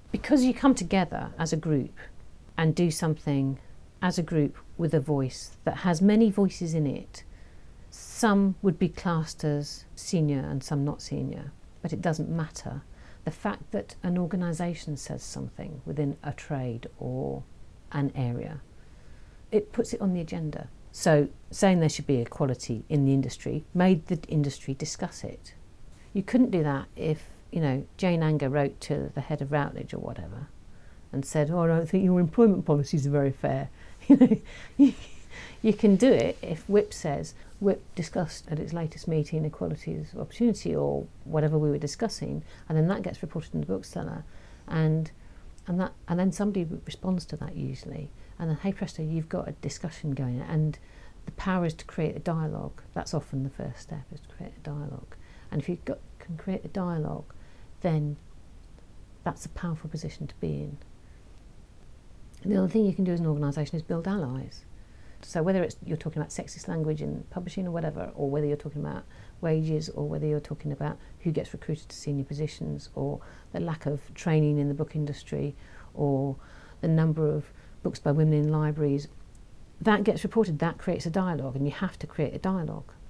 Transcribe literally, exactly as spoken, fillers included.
Because you come together as a group and do something as a group with a voice that has many voices in it, some would be classed as senior and some not senior, but it doesn't matter. The fact that an organisation says something within a trade or an area, it puts it on the agenda. So saying there should be equality in the industry made the industry discuss it. You couldn't do that if, you know, Jane Anger wrote to the head of Routledge or whatever and said, oh, I don't think your employment policies are very fair. You know, you, you can do it if Whip says, Whip discussed at its latest meeting equalities of opportunity or whatever we were discussing, and then that gets reported in the bookseller, and and that and then somebody responds to that usually, and then hey presto, you've got a discussion going, and the power is to create a dialogue. That's often the first step, is to create a dialogue. And if you got, can create a dialogue, then that's a powerful position to be in. And the other thing you can do as an organisation is build allies. So whether it's you're talking about sexist language in publishing or whatever, or whether you're talking about wages, or whether you're talking about who gets recruited to senior positions, or the lack of training in the book industry, or the number of books by women in libraries, that gets reported, that creates a dialogue, and you have to create a dialogue.